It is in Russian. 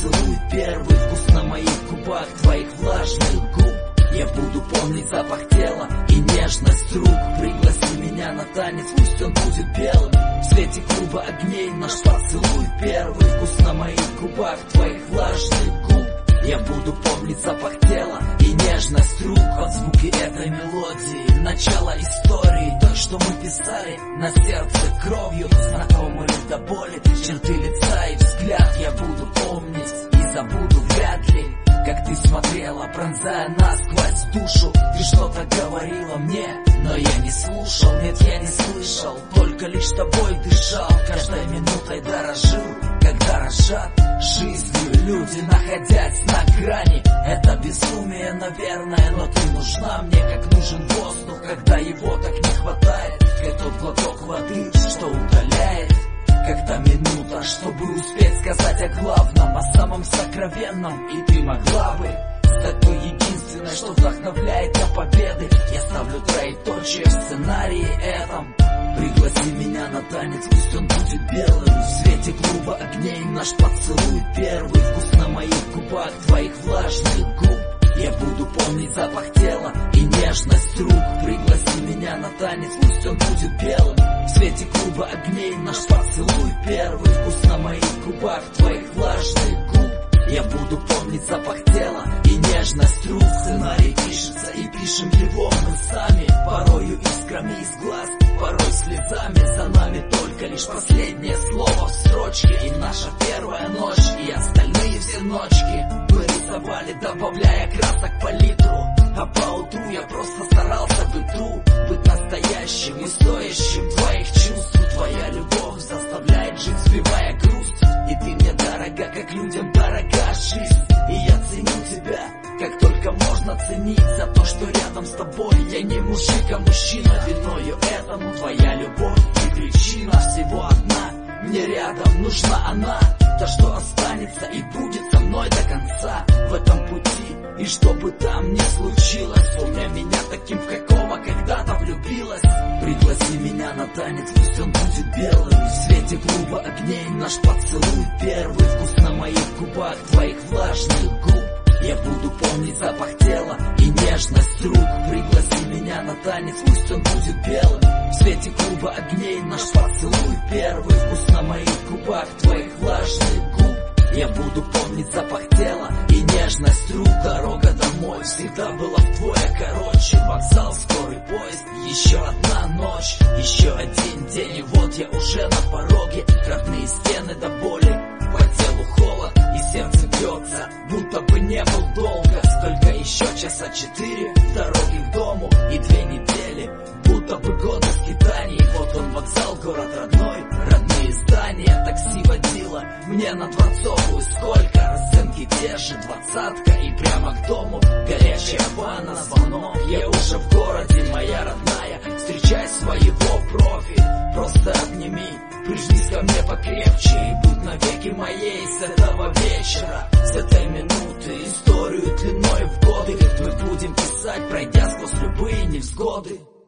поцелуй первый, вкус на моих губах, твоих влажных губ. Я буду помнить запах тела и нежность рук. Пригласи меня на танец, пусть он будет белым. В свете клуба огней наш поцелуй первый, вкус на моих губах, твоих влажных губ. Я буду помнить запах тела и нежность рук. Под звуки этой мелодии начало истории, той, что мы писали на сердце кровью. Знакомы ли до боли черты лица и взгляд. Я буду помнить и забуду вряд ли, как ты смотрела, пронзая насквозь душу. Ты что-то говорила мне, но я не слушал. Нет, я не слышал, только лишь тобой дышал. Каждой минутой дорожил, как дорожат жизнью люди, находясь на грани. Это безумие, наверное, но ты нужна мне, как нужен воздух, когда его так не хватает. Как тот глоток воды, что утоляет, как та минута, чтобы успеть сказать о главном, о самом сокровенном. И ты могла бы стать той единственной, что вдохновляет на победы. Я ставлю троеточие в сценарии этом. Пригласи меня на танец, пусть он будет белым. В свете клуба огней наш поцелуй первый, вкус на моих губах, твоих влажных губ. Я буду помнить запах тела и нежность рук. Пригласи меня на танец, пусть он будет белым. В свете клуба огней наш поцелуй первый, вкус на моих губах, твоих влажных губ. Я буду помнить запах тела и нежность рук. Сценарий пишется и пишем его мы сами. Порою искрами из глаз, порой слезами. За нами только лишь последнее слово в строчке. И наша первая ночь, и остальные все ночки мы рисовали, добавляя красок палитру. А поутру я просто старался быть настоящим и стоящим твоих чувств. Твоя любовь заставляет жить, сбивая грусть. И ты мне дорога, как людям дорога жизнь. И я ценю тебя, как только можно ценить. За то, что рядом с тобой я не мужик, а мужчина. Виною этому твоя любовь и причина всего одна. Мне рядом нужна она, та, что останется и будет со мной до конца в этом пути. И что бы там ни случилось, помня меня таким, в какого когда-то влюбилась. Пригласи меня на танец, пусть он будет белым. В свете клуба огней наш поцелуй первый, вкус на моих губах, твоих влажных губ. Я буду помнить запах тела и нежность рук. Пригласи меня на танец, пусть он будет белым. В свете клуба огней наш поцелуй первый, вкус на моих губах, твоих влажных губ. Я буду помнить запах тела и нежность рук. Дорога домой всегда была вдвое короче. Вокзал, скорый поезд, еще одна ночь, еще один день, и вот я уже на пороге. Родные стены до боли, по телу холод, и сердце бьется, будто бы не был долго. Столько еще часа 4 в дороге к дому, и 2 недели, будто бы годы скитаний. Вот он вокзал, город родной, родные здания. Такси водила мне на Дворцовую, сколько? Расценки те же, 20-ка, и прямо к дому. Горячая ванна, звонок, я уже в городе, моя родная. Встречай своего профи, просто обними, прижмись ко мне покрепче и будь навеки моей с этого вечера, с этой минуты. Историю длиной в годы мы будем писать, пройдя сквозь любые невзгоды.